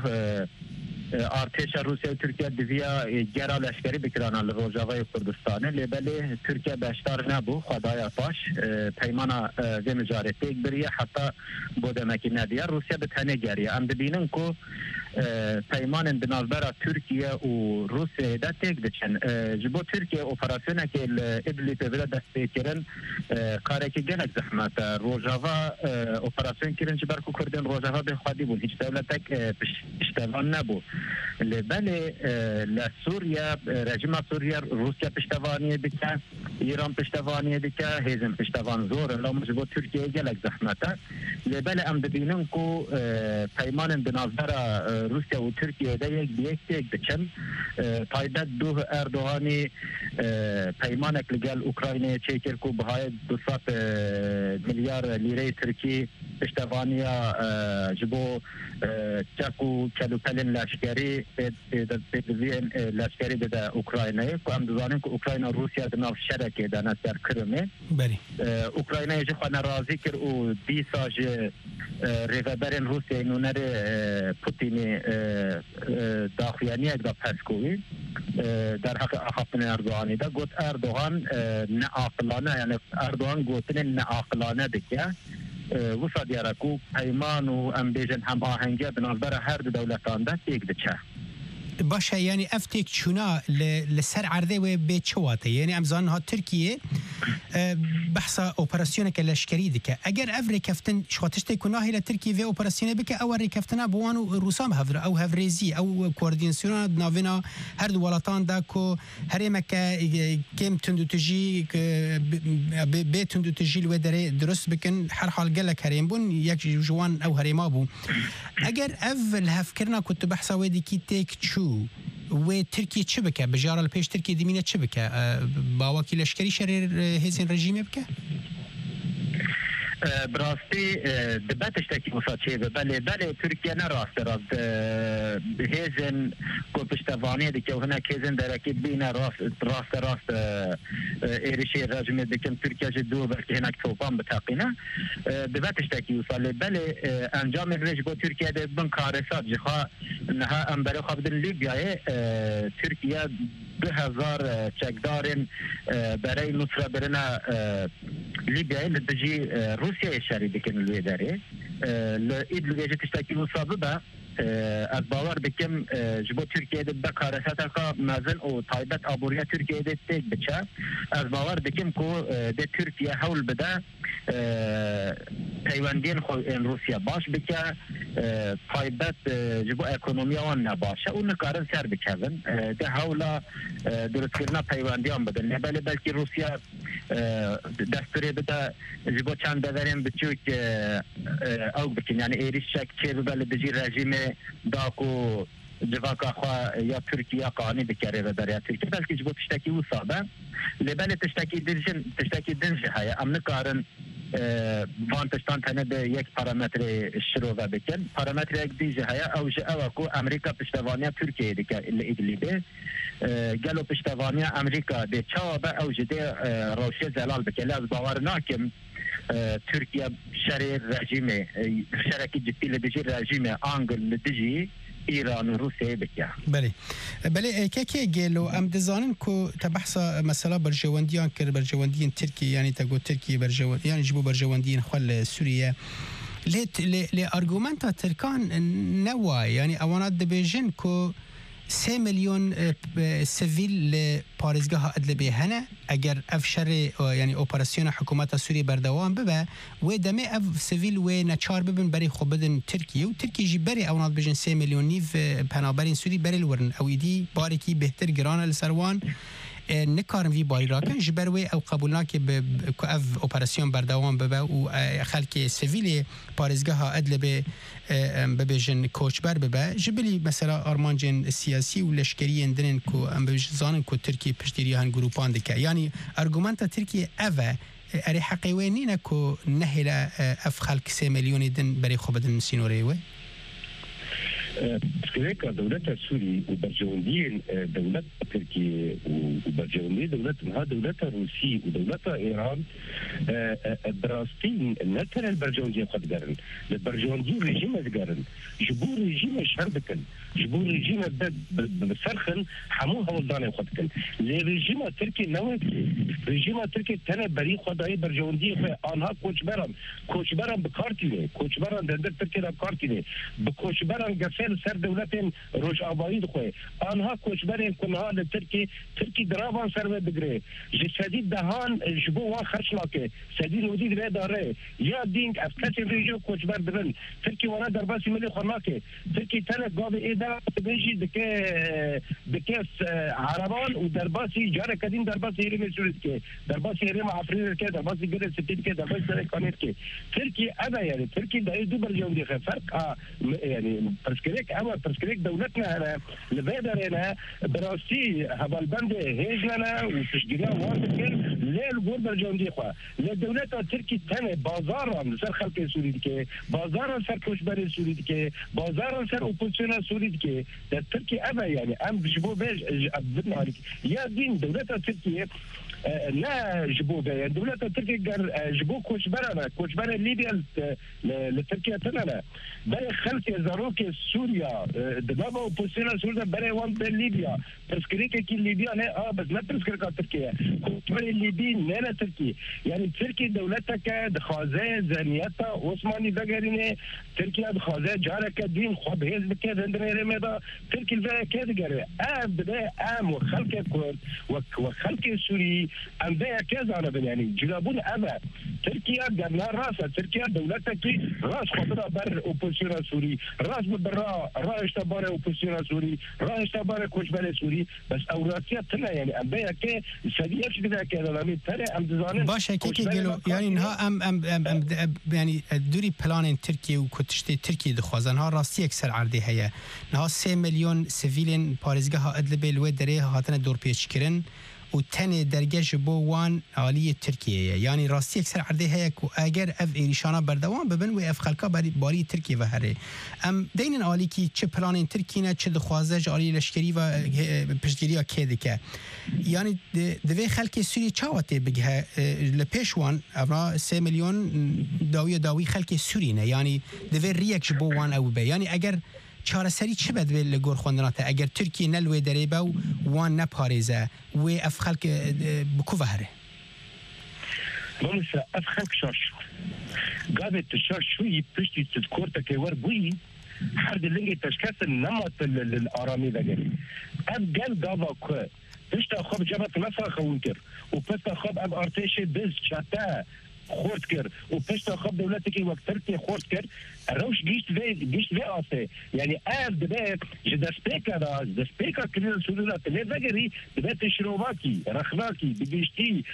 ارتش روسیه و ترکیه دویا گرا لشکری بکرانه لروجاوای کردستانه لبله ترکیه بشتار نبو خدای پاش پیمانا و مجارته یک بریه حتی بودمکی ندیه روسیه به تنه گریه ام ببینن که پیمان بنابرا ترکیه و روسیه ده تک دچن جبو ترکیه اپراسیونه که ادلی تبیره دسته کرن کاره که گلک زحمت روجاوا اپراسیون کرن چه برکو کردن روجاوا به خودی بود هیچ دولتک پشتوان نبو بله لسوریا رژیم سوریا روسیا پشتوانی بکه ایران پشتوانی بکه هیزم پشتوان زور لامش با ترکیه گلک زحمته بله ام ببینم که پیمان بنابر روسیا و ترکیه ده یک بیک یک بچن تایدت دو اردوغانی پیمانک لگل اوکراینه چیکر کو بهای دوصد میلیارد لیره ترکی پشتوانیا جبو چاکو کلوپلن لشکری بدوین لشکری بده اوکراینه که هم دزانیم که اوکراینه روسیا دناف شرکه دانه در کرمه بله اوکراینه یجی خواهن رازی کر او دیسا جه ریوبرین روسیا اینو نره پوتینی داخویانی اگدا پسکوی در حق اخافن اردوغانی ده گوت اردوغان نعاقلانه یعنی اردوغان گوتن نعاقلانه دکیه وصا دیارکو پیمان و امبیجن هم آهنگه بنابر هر دولتان ده تیک دچه باشه یعنی افتیک چونا لسر عرضه و به چواته یعنی امزان ها ترکیه بحثا اپراسیون که لشکری دکه اگر افری کفتن شواتش تکونا هیل ترکیه و اپراسیون بکه او ری کفتنا بوانو روسام هفر او هفریزی او کوردینسیون ناوینا هر دو ولاتان دا کو هر مکه کم تندو تجی به تندو تجی لو دره درست بکن هر حال گله کریم بون یک جوان او هریما بو اگر اول هفکرنا كنت بحثا ودی کی تک چو و ترکیه چه بکه بجار الپیش ترکیه دیمینه چه بکه باوکی لشکری شریر هزین رژیمه بکه براستی دبتش تکی مساچه بله بله ترکیه نه راست راست هزن کو پشتوانی دیگه و هناك هزن درکی بین راست راست راست ایریشی رژیم دیگه ترکیه جدو بلکه هناك توپان بتاقینه دبتش تکی وصل بله انجام رژیم با ترکیه ده بن کارسات جخا نها انبره خابدن لیبیای ترکیه دو هزار چکدارن برای نصره برنا لیبیای لدجی روسیه شری بکن لوی داره لید لوی جه تشتاکی مصابه از باور بکم جبو ترکیه ده بکارسات که مزن و طایبت آبوریه ترکیه ده تیک بچه از باور بکم که ده ترکیه حول بده پیوندین خو این روسیا باش بکه تایبت جبو اکونومی آن نباشه اون نکارن سر بکردن ده حولا درست کردن پیوندیان بدن بله بلکه روسیا دستوری بده جبو چند داریم بچو که او بکن یعنی ایریش شک چه بله بجی رژیم داکو جواکا خوا یا ترکیه قانی بکره و در یا ترکیه بلکه جبو تشتکی و صابه لباله تشتکی دنجن تشتکی دنج های ام نکارن وان تشتان تنه به یک پارامتر شروع بکن پارامتر یک دیجه های او جه او کو امریکا پشتوانیا ترکیه دیگه ایدلیبه گلو پشتوانیا امریکا ده چابه او جه ده روشه زلال بکن از باور ناکم ترکیه شر رژیم شرکی جدی لدیجی رژیم آنگل لدیجی ایران و روسیه بکیه بله بله که که گلو ام دزانن کو تبحثا مثلا برجواندیان کر برجواندین ترکیه یعنی تگو ترکیه برجواند یعنی جبو برجواندین خل سوریه لت ل ارگومنتا ترکان نوا یعنی اوانات دبیجن کو سه میلیون سیویل پارێزگەها ئەدلبێ هەنە ئەگەر ئەف شەڕێ ینی ئۆپەراسیۆنە حکوومەتە سووری بەردەوام ببە وێ دەمێ ئەف سیڤیل وێ نەچار ببن بەری خۆ بدن ترکیە و ترکیژی بەری ئەوڵات بژن سێ میلیۆن نیڤ پەنابەرین سووری بەری ورن ئەویدی بارێکی بهتر گرانە لەسەروان نکارن وی باری راکن جبروی او قبولنا که به اف اپراسیون بردوام ببه و خلک سیویل پارێزگە ها ادل به ببیجن کوچبر ببه جبلی مثلا آرمانجن سیاسی و لشکری اندرن کو ام بجزانن کو ترکیه پشتیری هن گروپان دکه یعنی ارگومنتا ترکیه اوه اری حقیقی نینه کو نهلا اف خلک سه میلیونی دن بری خوبدن سینوریوه سكريكا دولة سوري وبرجوندين دولة تركيا وبرجوندين دولة ها دولة روسي ودولة إيران براستين نتر البرجوندين قد قرن البرجوندين رجيم قرن جبور رجيم شربكن جبور رجيم بسرخن حموها والداني قد كن لرجيم تركي نوت رجيم تركي تنا بري خداي برجوندين آنها كوش برم كوش برم بكارتيني كوش برم دندر تركي بكارتيني بكوش برم قفل سر دولتين روش آبایی دخواه آنها کوچبرین کنها لترکی ترکی درابان سر و بگره جسدید دهان جبو وان خرش لاکه سدید ودید به داره یا دینگ افکت ریجو کوچبر دبن ترکی وانا درباسی ملی خورناکه ترکی تنه قاب ایدا بیجی دکه دکه عربان و درباسی جاره کدین درباسی هرم سورید که درباسی هرم افرین که درباسی گره ستید که درباسی سر کانید که ترکی ادا یعنی ترکی دایی دو برجون دیخه فرق یعنی پرسکریک اما پرسکریک دولتنا هنا لبادرنا براسي هبالبند هيجلنا وتشجيرنا واردكن ليل قرب الجوندي خوا للدولة التركي تاني بازارا سر خلق سوري دكي بازارا سر كوشبري سوري دكي بازارا سر اوبوزيشن سوري دكي التركي ابا يعني ام بجبو بيج بدنا عليك يا دين دولة التركي لا جبو بيا دولة التركي جبو كوشبرنا كوشبرا ليبيا لتركيا تنانا بل خلق زاروك سوريا دبابا اوبوزيشن سوريا بل وان بل ليبيا ترسكريكا كي ليبيا لا اه بس لا ترسكريكا تركيا كوشبرا الليبي لا تركي يعني تركي دولتك دخازة زانيتا عثماني دقريني تركيا دخازة جارك دين خب هيز بكاد عندنا رمضة تركي الفا كاد قري اه بدا ام وخلق كورد وخلق سوري ام بيا كذا انا يعني جلابون ابا تركيا قبلها راسها تركيا دولتك راس خطرها بر اوبوزيشن سوري راس برا راس تبار اوبوزيشن سوري راس تبار كوشبري سوري بس اوراسيا تنا يعني ام بيا كي سدي ايش بدا كذا لامي ترى ام دزانن باشه كي قالوا يعني انها ام ام ام, أم يعني دوري بلان تركيا وكتشتي تركيا دخوازن ها راستي اكثر عرضي هي انها سه مليون سيفيلين باريزگاه ادلبي الوي دري هاتن دور بيشكرن و تنه درگه بو وان عالی ترکیه یعنی راستی اکثر عرضه هیا که اگر اف ایریشانا بردوام ببن و اف خلقا باری ترکیه و هره ام دینن عالی که چه پلان ترکیه چه دخوازه عالی لشکری و پشتگیری ها که دکه یعنی دوی خلق سوری چاوته بگه لپیشوان افرا سه میلیون داوی داوی خلق سوری نه یعنی دوی ریک بو وان او به یعنی اگر چاره سری چه بد ویل گور خوندناته اگر ترکیه نلوی دریبه و وان نپاریزه و اف خلق بکو وهره مامسا اف خلق شاشو قابت شاشوی پشتی تذکورتا که ور بوی حرد لنگی تشکست نمات الارامي دقري اف قل قابا که پشتا خواب جبت نفا خونکر و پشتا خواب اب ارتش بز چاته خورد کرد و پشت خب دولتی که وقت ترکیه خورد کرد روش گیشت وی گیشت وی آسه یعنی اف دبه جدست پیکا دا دست پیکا کلیل سوری را تلی وگری دبه تشروواکی رخناکی بگیشتی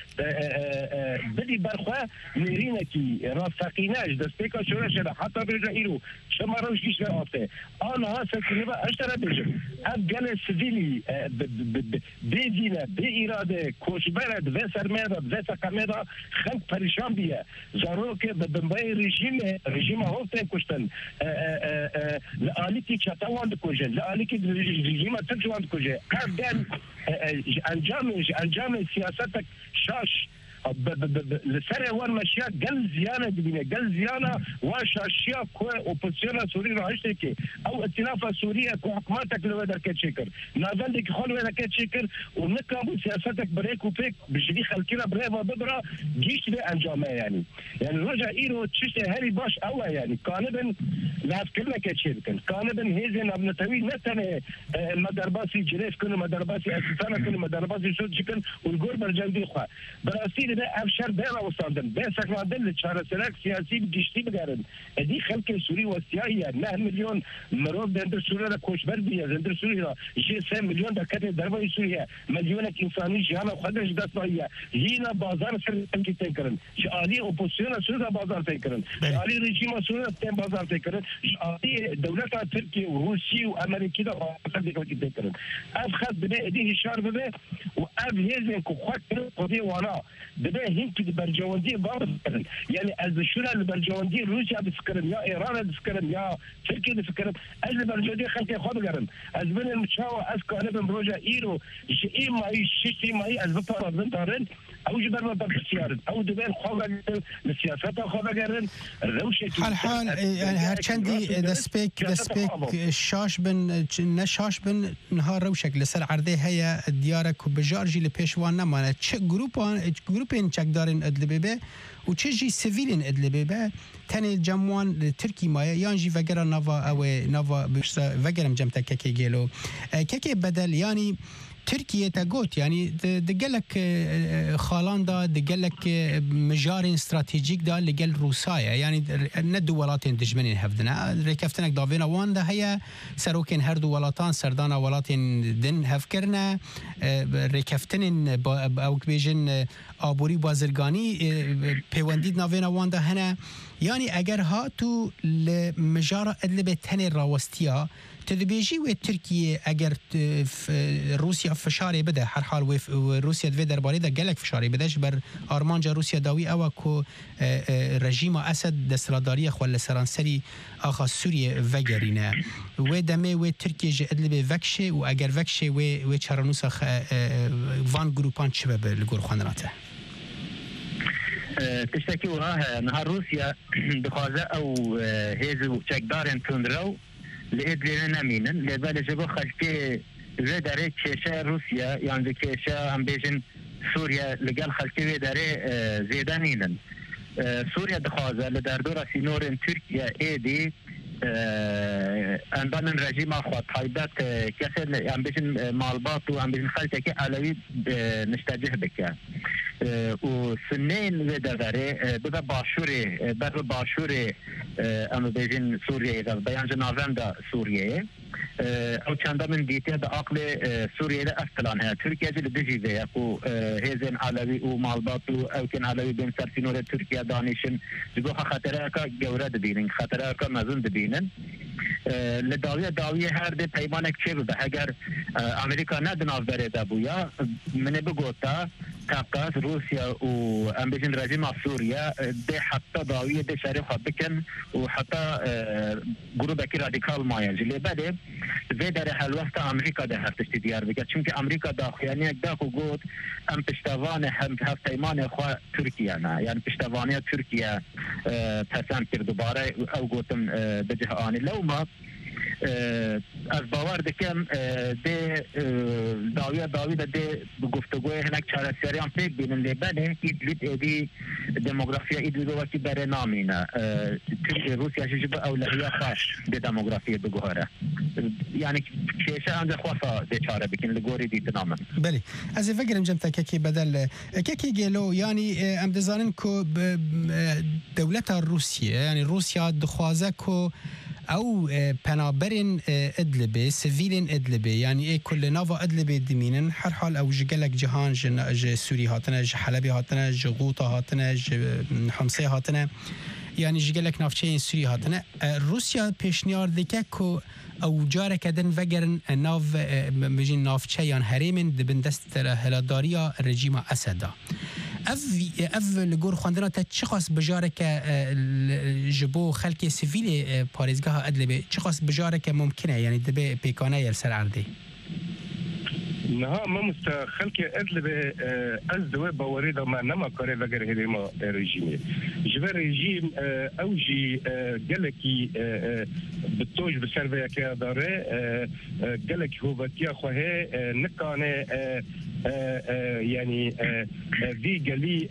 بدی برخواه میرینکی رافقینه جدست پیکا شوره شده حتی برجا ایرو شما روش گیشت وی آسه آن ها سکنیبا اشتره بجم اف گل سویلی بیدینه بی ایراده کوشبرد و سرمیده و سقمیده خلق پریشان بیه زارو که به دنبای رژیم رژیم هفته کشتن لآلی که چطوان کجه لآلی که رژیم ترجوان کجه قبل انجامش انجام سیاست شاش لسر وان مشیا قل زيانه دبينه قل زيانه وشاشيا كو اوبوزيسيون سوري راهشتي كي او ائتلاف سوريا كو حكومتك لو هذا كتشكر نازلك خلو هذا كتشكر ونكم سياستك بريك وفيك بجدي خلكنا بريفا بدرا جيش انجامه يعني يعني رجع ايرو تشتي هاري باش او يعني كانبن لا كلنا كتشكر كانبن هيزن ابن توي نتنه مدرباسي جريف كن مدرباسي اساسا كن مدرباسي شو تشكن والغور برجندي خو براسي ده افشار بيرا وصادن بس اكمدن لچاره سرک سیاسی گشتی بگرن ادی خلق سوری و سیاهی نه میلیون مرود در سوریه کوچبر بیه در سوریه جه سه میلیون دکت دربای سوریه میلیون انسانی جهان خودش دست وایه هینا بازار سر تنکی تکرن عالی اپوزیسیون سوریه بازار تکرن عالی رژیم سوریه تن بازار تکرن عالی دولت ترکیه و روسیه و امریکا ده بازار تکرن اف خد به ادی اشاره به و اف هزن کو خاطر قضیه وانا دبه هند که برجواندی باور کردن یعنی از شورا برجواندی روسیا بفکرن یا ایران بفکرن یا ترکیه بفکرن از برجواندی خلق خود کردن از بین المشاو از کانبن بروجا ایرو شی مای شی مای از بطار بن دارن او جبر ما بسیارن او دبه خواهد سیاست خواهد کردن روش حال حال يعني هرچندی دسپیک دسپیک شاش بن نشاش بن نهار روشک لسر عرضه هيا دیارک و بجارجی لپیشوان نمانه چه گروپان گروپین چکدارن ادلبه و چه جی سیویلین ادلبه تن جموان ترکی مایه یان جی وگرا نوا او نوا وگرم جمتا ککی گلو ککی بدل یعنی تركيا تقوت يعني دقلك خالان دا دقلك مجار استراتيجيك دا لقل روسايا يعني ندو ولاتين دجمنين هفدنا ريكفتنك دافينا وان دا هي سروكين هردو ولاتان سردانا ولاتين دن هفكرنا ريكفتنين او كبيجن آبوري بازرگاني پیوندید نافينا وان دا هنا يعني اگر هاتو لمجار ادلبه تن راوستيا تدبیجی و ترکیه اگر روسیا فشاری بده هر حال و روسیا دوی درباره ده گلک فشاری بده بر آرمانجا روسیا داوی او کو رژیم اسد دستلاداری خو لسرانسری آخا سوریه وگرینه و دمه و ترکیه جدل وکشه و اگر وکشه و و چرانوس وان گروپان چه به لگور خانراته تشتكي وراها نهار روسيا بخازة أو هيزو تشكدارن تندرو لإدلنا نمينا لبالي جبو خلقي وداري كيشا روسيا يعني كيشا هم بيجن سوريا لقال خلقي وداري زيدانينا سوريا دخوازة لداردورا سينورن تركيا ايدي اندان رژیم خود حیدت کسی هم بشن مالبات و هم بشن خلطه که علوی نشتجه بکن و سنین و داره بده باشوری بر باشوری هم بشن سوریه و بیان جناوند سوریه او چند من دیته به عقل سوریه اصطلاح ها ترکیه جل دجیزه کو هزن علوی و مالبات و او کن علوی بین سرسینور ترکیه دانشن جگو خطره که گوره دبینن خطره که مزون دبینن لداویه داویه هر ده پیمانک چه بوده اگر امریکا ندناف برده بویا من بگوتا کاکاس روسیا و امبیشن رژیم سوریا ده حتی داویه ده شریف خود بکن و حتی گروه کی رادیکال مایه جلی بده و در حلوست امریکا ده هفتش دیار بکن چونکه امریکا داخلیانی یک داخل گوت ام پشتوان هم هفت ایمان خواه ترکیه نه یعنی پشتوانی ترکیه پسند کرد دوباره او گوتم بجه آنی لو ما از باور دکم ده داویه داوی ده گفتگوی هنک چهار سریان پیک بینن لیبنه ایدلیت ایدی دموگرافیا ایدلیت وقتی بره نامینه روسیا شجب اولویه خاش ده دموگرافیا بگوهره یعنی کیسه آن خواصا بیچاره بکن لگوری دیتنامه بله از فکرم جمتا که بدل که گلو یعنی ام دزانن کو دولت روسیه یعنی روسیا دخوازه کو او پنابرن ادلبه سویلن ادلبه یعنی ای کل ناوا ادلبه دمینن هر حال او جگلک جهان ج سوری هاتنه ج حلبی هاتنه ج غوطه هاتنه ج حمصه هاتنه یعنی جگلک نافچه این سوری هاتنه روسیا پیشنیار دیگه که او جاره کدن وگرن ناو مجین نافچه یان هریمن دبن دست هلاداریا رژیم اسدا اف اف لگور خواندنا تا چه خاص بجاره که جبو خلک سیویل پاریزگاه ادلبه چه خاص بجاره که ممکنه یعنی دبه پیکانه یل سر عرضی نه ما مستخلك أدلب أزدوا بوريدا ما نما كاره وجر هريما رجيمي جبر رجيم أوجي جلكي بتوج بسربيا كداره جلكي هو بتيا خواه نكانه يعني في جلي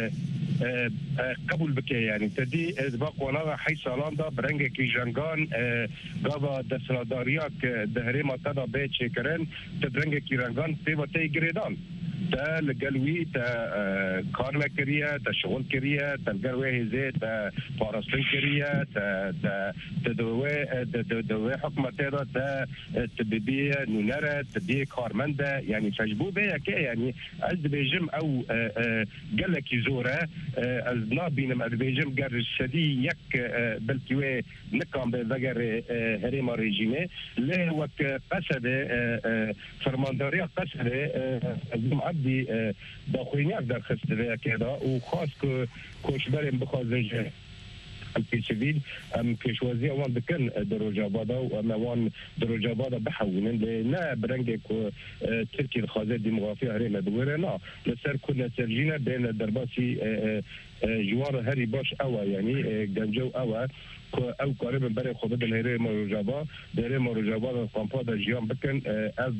قبول بك يعني تدي ازباق وانا حي سالاندا برنگ کی جنگان گاوا دسناداریاک دهرما تدا به چکرن تدرنگ کی رنگان تیوا تی گریدان تا لقلوي تا كارلا كريا تا شغل كريا تا القروي زي تا فارستن كريا تا تا تدوي تدوي حكمة تدا تا تبدي نونرة تبدي كارمندا يعني تجبو بيا كي يعني از بيجم او قالك يزورة از نابينم از بيجم قر السدي يك بلكي نكام بذكر هريما ريجيمي له وك قصد فرمانداريا قصد عبدي داخلينيات در خستوية كده وخاص كوشبرين بخازج البيشفيد ام كشوازي وان بكن دروجابادا وما وان دروجابادا بحولن لنا برنجك تركي الخازات ديموغرافيا هرينا دورنا لسر كنا سرجينا بين درباسي جوار هري باش اوا يعني جنجو اوا او قريب من بري خود الهري مروجابا دري مروجابا قامبا دا جيان بكن از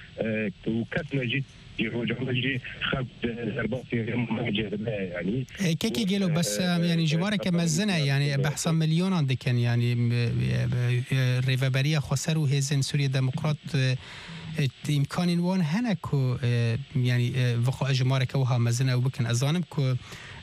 وكتنا جيت يروجونجي خد درباسي مجد يعني كيكي جيلو بس يعني جوارك مزنه يعني بحث مليون دكن يعني ريفابريا خسروا هزن سوريا ديمقراط امكان وان هنكو يعني وقع جمارك وها مزنه وبكن ازانم كو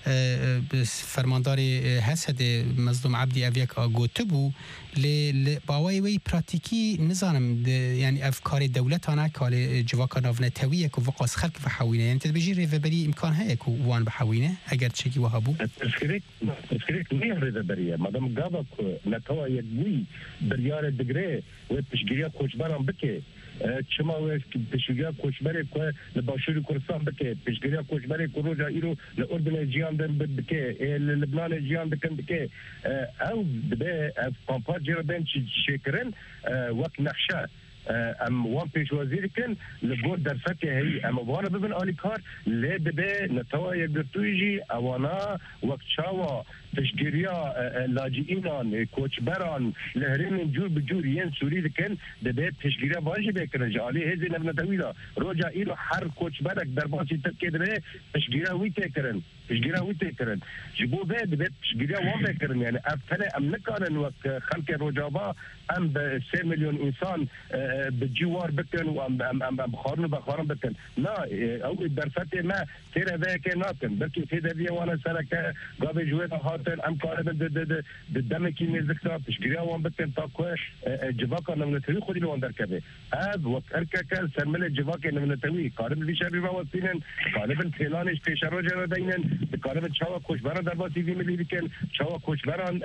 فرمانداری حسد مظلوم عبدی اویک آگوتبو ل باوی وی پراتیکی نظام یعنی افکار دولت آنها کال جواک ناو نتویه کو وقاص خلق و حوینه یعنی تبجی ریوبری امکان هست کو وان بحوینه اگر چکی وهابو تفکرک تفکرک نیه ریوبریه مادام گاوا کو نتوا یدوی بریار دگره و تشگیریا کوچبران بکه چما وقت پیشگیری کوچبری که لباشوری کردستان بکه پیشگیری کوچبری که روزا ایرو لأردن جیان دن بکه لبنان جیان دکن بکه او دبه کامپاج جرا بین شکرن وقت نقشه ام وان پیش وزیر کن لگود در سطح هی ام وانا ببن آلی کار لی دبه نتوا یگرتویجی اوانا وقت شاوا تشگیریا لاجئینان کوچبران لهرین جور بجور ین سوری دکن دبه تشگیریا واجب بکنن جالی هزی نبنا تویلا روجا ایرو هر کوچبرک در باسی تبکه دبه تشگیریا وی تکرن تشگیریا وی تکرن جبو به دبه تشگیریا وان بکنن یعنی افتنه ام نکانن وقت خلق روجابا ام به سه میلیون انسان بجوار بکن و ام ام ام بخارن بخارن بکن نه او در سطح ما تیره ده که نکن بلکه تیره دیه وانا سرکه گاوی جوید هاتن ام کار د د د دمکی نزدیکتا تشگیریا وان بکن تا که جواکا نمونتوی خودی لوان در کبه از وقت ارکه سرمل جواک نمونتوی کارب ویشه بیوا وستینن کارب تیلانش پیش رو جرا دینن کارب چاوا کوشبران در باسی وی ملی بکن چاوا کوشبران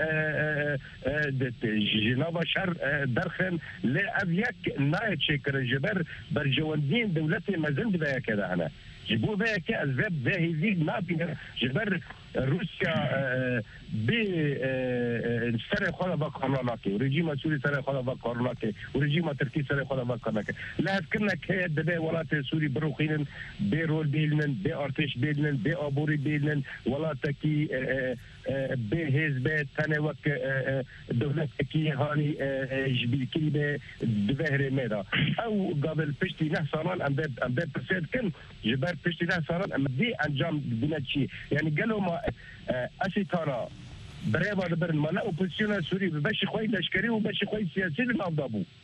جناب شر درخن لی از یک نایت شکر جبر بر جواندین دولت مزن بیا کده انا جبو بیا که از وب به هیزی نابینه جبر روسیا به سر خود با کارناکه و رژیم سوری سر خود با کارناکه و رژیم ترکی سر خود با کارناکه لازم کنه که دبی ولات سوری بروخینن به رول بیلنن به ارتش بیلنن به آبوری بیلنن ولات کی به حزب تنه وک دولت کی هانی جبیل کی به دبهر میدا او قبل پشتی نه سالان ام به ام به پرسید کن جبر پشتی نه سالان ام دی انجام بنچی یعنی قالوا ما أشي ترى بريبا دبرن ما لا أوبوزيسيون سوري ببشي خوي لشكري وبشي خوي سياسي للأضابو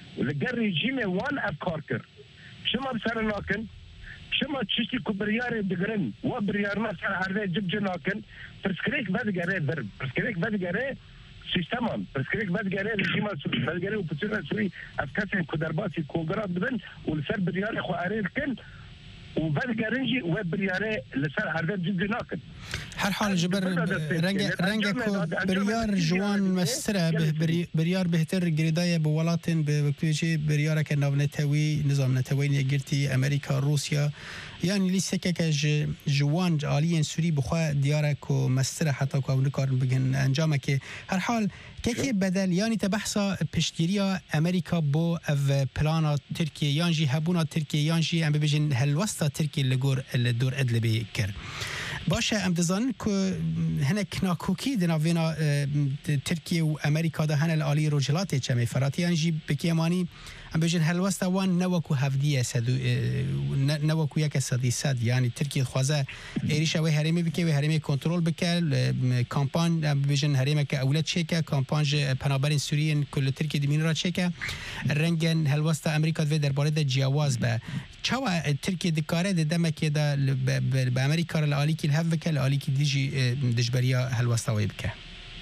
ولقى ريجيم وان افكار كر شما بسر ناكن شما تشتي كبريار دقرن وبريارنا سر عرضه جب جناكن برسكريك بعد جاره ضرب برسكريك بعد جاره سيستمان برسكريك بعد جاره ريجيم بعد جاره وبتشنا سوري افكاسن كدرباسي كوغرات بدن والسر بريار خو اريل كن وبعد جارنجي وبرياره لسر عرضه جب جناكن هر حال جبر رنگ رنگ کو بريار جوان مستره بريار بهتر جريدايه بولاتن بكوجي برياره كناونتوي نظام نتوي نگرتي امريكا روسيا يعني لسه كاج جوان عاليين سوري بخوا ديارك ومستره حتى كو نكار بگن انجامك هر حال كيكي بدل يعني تبحثا بشتيريا امريكا بو اف بلانا تركيا يانجي هبونا تركيا يانجي ام بيجن هلوستا تركيا لغور الدور ادلبي كر باشه ام دزان کو هناك ناكوكي دنا فينا تركيا وامريكا ده هنا الالي رجلات چمي فراتي يانجي بكيماني ام بيجن هلوستا وان نوكو هفديه سدو نوكو يك سدي سد يعني تركيا خوازه ايريشا و هرمي بكي و هرمي كنترول بكال كامبان ام بيجن هرمي كاولاد شيكا كامبانج پنابرين سوريين كل تركيا دمين را شيكا رنگن هلوستا امريكا و درباره ده جواز به چوا تركيا دكاره ده دمك ده بامريكا الالي كي الهفك الالي كي ديجي دجبريا هلوستا ويبكه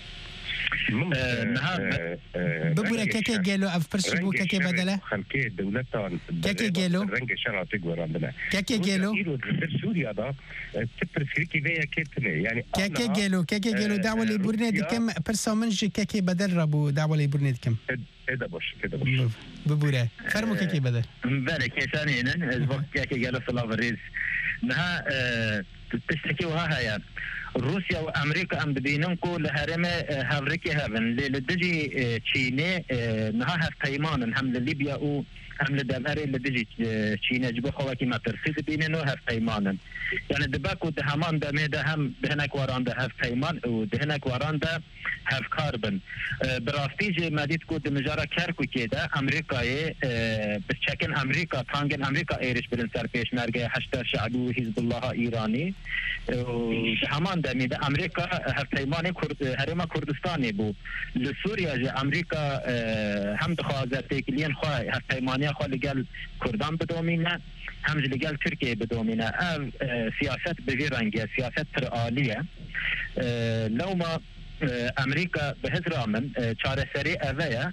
ببورا كاكي قالوا اف برسبو كاكي بدله خلكي دولتان كاكي قالوا رنگ شرع تقوى عندنا كاكي قالوا سوريا ده تبر فريكي بيا كيتني يعني كاكي قالوا كاكي قالوا دعوه لبورنيد كم برسا منج كاكي بدل ربو دعوه لبورنيد كم كده بوش كده بوش ببورا فرمو كاكي بدل مبارك يا ثاني هنا اسبوع كاكي قالوا صلاة الرئيس نها تشتكي وها هي روسيا وامريكا ام بدينكو لهرمه هافريكي هافن لدجي تشيني نها هفتيمان هم لليبيا او هم لدمري لدجي تشيني جبو خواكي ما ترسيد بيننو هفتيمان يعني دباكو دهمان دميدا هم دهنك وران ده هفتيمان ودهنك وران ده هف كاربن براستيجي ماديتكو دمجارة كاركو كيدا امريكاي بشكل امريكا تانجن امريكا ايرش برنسر بيش مرقى حشتر شعبو حزب الله ايراني همان دميدا امريكا هفتيمان كرد هرما كردستاني بو لسوريا جي امريكا هم دخوازه تيكلين خواه هفتيمانيا خواه لقال كردان بدومينه هم لقال تركيا بدومينه اف سياسات بغير رنگه سياسات ترآلية لو ما امريكا بهذا من چاره سري اويا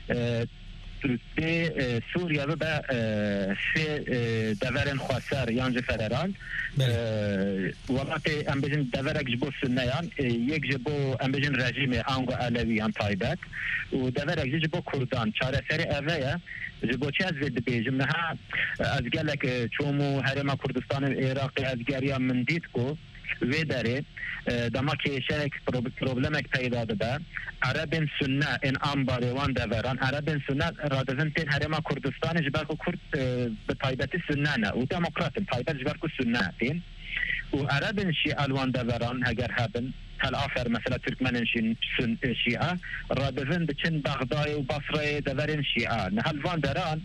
في سوريا بقى في دورن خاصر يانج فدرال وقت ام بجن دورك جبو سنيان يك جبو ام بجن رژیم انگو علویان تایبت و دورك جبو كردان چاره سري اويا جبو چه از بيجم نها از قالك چومو هرما كردستان العراقي از گريا من ديتكو ویداره دما که شرک پروبلمک پیدا ده عربن سنه این آنباریوان دوران عربن سنه رادزن تین هرما کردستان جبرکو کرد به تایبت سنه نه و دموکراتن تایبت جبرکو سنه تین و عربن شیعه دوران اگر هبن هل آخر مثلا ترکمن شیعه رادزن بچن بغداد و بصره دورن شیعه نه هل وان دران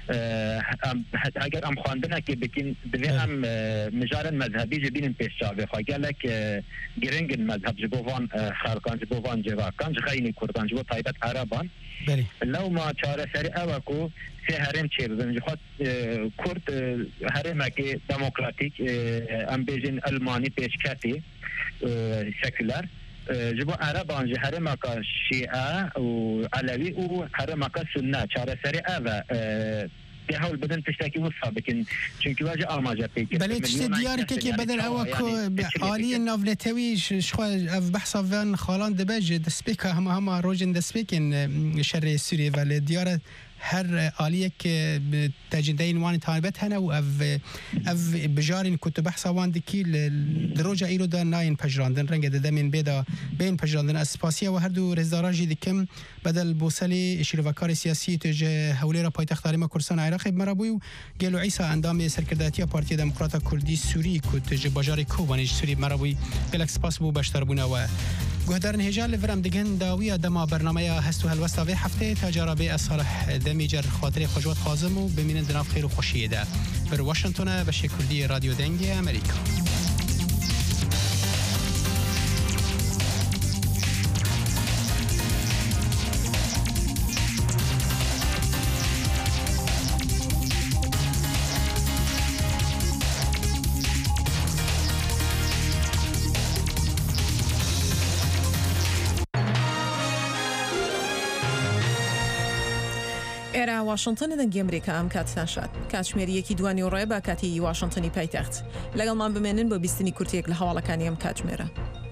اگر ام خواندنه که بکن دوی ام مجارن مذهبی جبین پیش جاوه خواه گلک گرنگ مذهب جبوان خلقان جبوان جواکان جخینی کردان جبو طایبت عربان لو ما چاره سری اوکو سه هرم چه بزن جخواد کرد هرمه که دموکراتیک ام بیجن المانی پیشکتی سکولر جبو عربان جه هرمه که شیعه و علوی و هرمه که سنه چاره سری اوه بحاول بدن تشتكي وصفها بكن چونكي واجه آماجة بيكر بلي تشتي ديارك كي بدل اوكو عالي النافلتوي شخوا اف بحثا فان خالان دباج دسبيكا هما هما روجن دسبيكن شر سوري ولی ديارة هر آلیه که تجدین وان تایبت هنه و اف اف بجارین کتب بحثا وان دکی دروجا ایرو دا ناین پجراندن رنگ دمین بیدا بین پجراندن اسپاسیه و هر دو رزداراجی دکم بدل بوسلی شیروکار سیاسی تجه حولی را پایتخت عالم کردستان عراق مرابوی و گلو عیسی اندام سرکرداتی پارتی دموکرات کردی سوری که تجه بجار کوبانیج سوری مرابوی گلک سپاس بو بشتر بونه و گهدارن هجال لورم دگن داوی دما برنامه هستو هلوستا به هفته تجاربه اصالح دمیجر خاطر خوشوات خازم و بمینن دناف خیر و خوشیه ده بر واشنطن به شکردی رادیو دنگی امریکا. ئێرە واشنگتن دەنگی ئەمریکا ئەم کاتتان شاد کاتژمێریەکی دوانی و ڕێ با کاتی واشنگتنی پایتەخت لەگەڵمان بمێنن بۆ بیستنی کورتێک لە هەواڵەکانی ئەم کاتژمێرە.